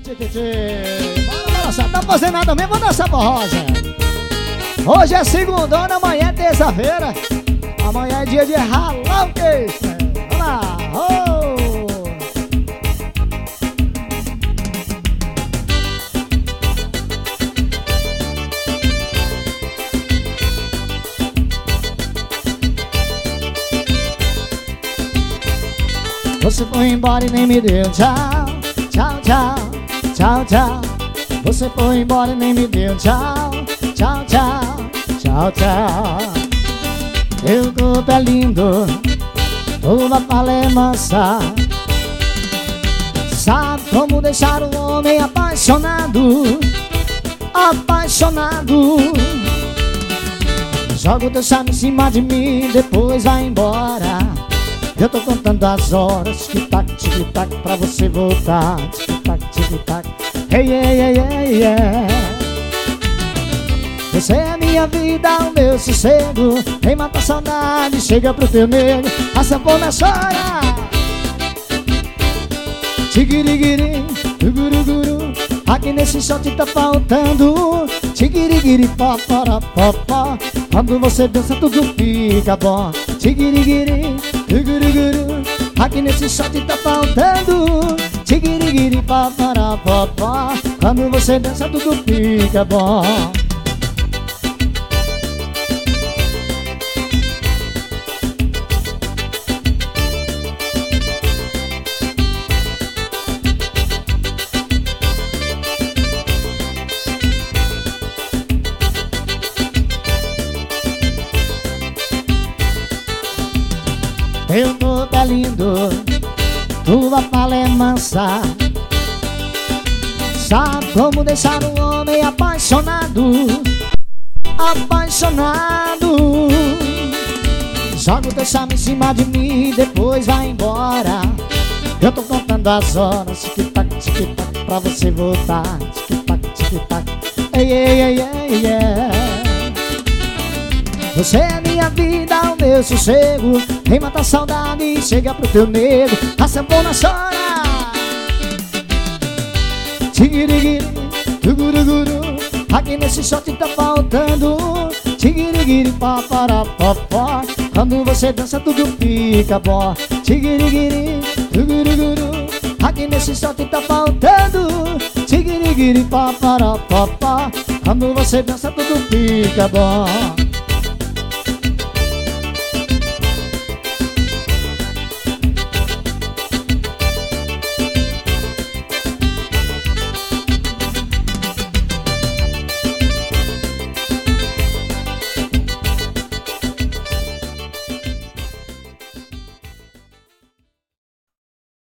Bora balançar, tá fazendo nada mesmo, vou dançar forró, Zé. Hoje é segundona, amanhã é terça-feira. Amanhã é dia de ralar o queixo. Vamos lá, oh! Você foi embora e nem me deu tchau. Tchau, tchau, tchau, tchau. Você foi embora e nem me deu tchau. Tchau, tchau, tchau, tchau. Teu corpo é lindo, tua fala é mansa. Sabe como deixar um homem apaixonado. Apaixonado. Joga o teu charme em cima de mim, depois vai embora. Eu tô contando as horas, tic-tac, tic-tac, pra você voltar. Tic-tac, tic-tac, hey, hey, hey, hey, yeah. Você é minha vida, o meu sossego. Vem matar saudade, chega pro teu nego. A sanfona chora. Tigirigiri, guruguru. Aqui nesse shot tá faltando. Tigirigiri, paparapapá. Quando você dança tudo fica bom. Tigirigiri, guruguru. Aqui nesse shot tá faltando. Tigirigiri, paparapapá. Quando você dança tudo fica bom. Teu corpo é lindo, tua fala é mansa. Sabe como deixar um homem apaixonado. Apaixonado. Joga o teu charme em cima de mim, depois vai embora. Eu tô contando as horas, tic-tac, tic-tac, pra você voltar. Tic-tac, tic-tac, ei, ei, ei, ei, yeah. Você é minha vida, o meu sossego. Vem matar saudade, chega pro teu nego. A sanfona chora. Tigirigiri, guruguru. Aqui nesse shot tá faltando. Tigirigiri, paparapapá. Quando você dança tudo fica bom. Tigirigiri, guruguru. Aqui nesse shot tá faltando. Tigirigiri, paparapapá. Quando você dança tudo fica bom.